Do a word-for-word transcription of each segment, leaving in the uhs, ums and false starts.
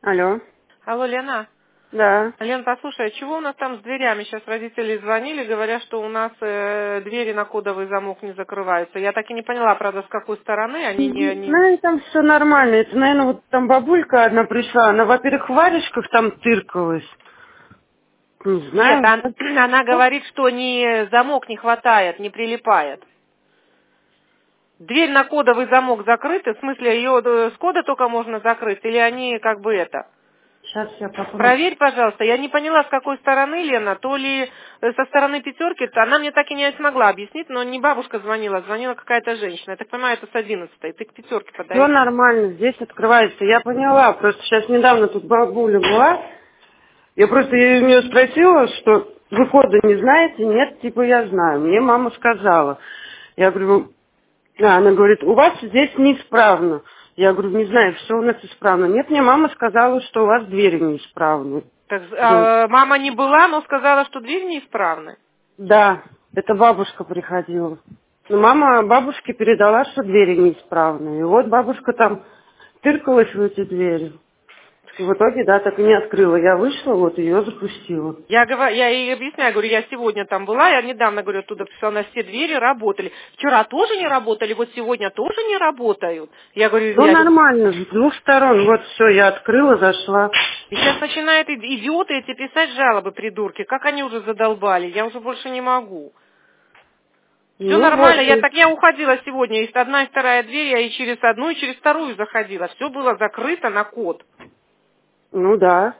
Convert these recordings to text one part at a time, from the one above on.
Алло. Алло, Лена. Да. Лен, послушай, а чего у нас там с дверями? Сейчас родители звонили, говорят, что у нас э, двери на кодовый замок не закрываются. Я так и не поняла, правда, с какой стороны они не... не... Ну, и там все нормально. Это, наверное, вот там бабулька одна пришла. Она, во-первых, в варежках там тыркалась. Не Нет, знаю. он- она говорит, что не, замок не хватает, не прилипает. Дверь на кодовый замок закрыта, в смысле, ее э, с кода только можно закрыть, или они как бы это... Сейчас я попробую. Проверь, пожалуйста. Я не поняла, с какой стороны, Лена, то ли э, со стороны пятерки, то она мне так и не смогла объяснить, но не бабушка звонила, звонила какая-то женщина. Я так понимаю, это с одиннадцатой. Ты к пятерке Все подойди. нормально. Здесь открывается. Я поняла. Просто сейчас недавно тут бабуля была. Я просто ее- у нее спросила, что вы кода не знаете? Нет, типа я знаю. Мне мама сказала. Я говорю, а, она говорит, у вас здесь неисправно. Я говорю, не знаю, все у нас исправно. Нет, мне мама сказала, что у вас двери неисправны. Так, Ну, э, мама не была, но сказала, что дверь неисправны. да, это бабушка приходила. Но мама бабушке передала, что двери неисправны. И вот бабушка там тыркалась в эти двери. И в итоге, да, так и не открыла. Я вышла, вот ее запустила. Я, говорю, я ей объясняю, говорю, я сегодня там была, я недавно, говорю, оттуда пришла, на все двери работали. Вчера тоже не работали, вот сегодня тоже не работают. Я говорю, Ну, я говорю, нормально, с двух сторон. Вот все, я открыла, зашла. и сейчас начинают и- идиоты эти писать жалобы, придурки, как они уже задолбали, я уже больше не могу. Все Ну, нормально, вот. я и- так я уходила сегодня, и одна и вторая дверь, я и через одну, и через вторую заходила. Все было закрыто на код. Ну, да.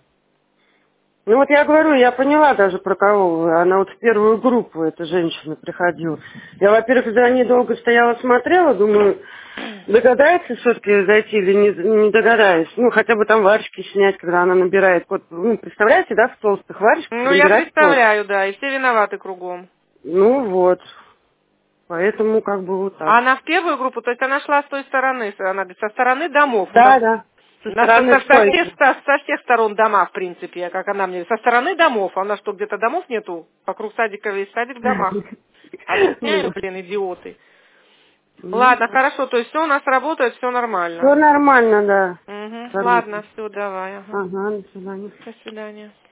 Ну вот я говорю, я поняла даже про кого вы. Она вот в первую группу, эта женщина, приходила. Я, во-первых, за ней долго стояла, смотрела, думаю, догадается все-таки зайти или не, не догадаюсь. Ну, хотя бы там варежки снять, когда она набирает код. Ну, представляете, да, в толстых варежках Ну, я набирать код. представляю, да, и все виноваты кругом. Ну вот, поэтому как бы вот так. А она в первую группу, то есть она шла с той стороны, она говорит, со стороны домов. У нас, Да, да, со у нас со, стороны со- со всех, стойки. со- со всех сторон дома, в принципе, как она мне, со стороны домов. А у нас что, где-то домов нету? Вокруг садика весь садик в домах. Объясняю, блин, идиоты. Ну, Ладно, хорошо, то есть все у нас работает, все нормально. все нормально, да. Угу. Абсолютно. Ладно, все, давай. Ага. Ага, до свидания. До свидания.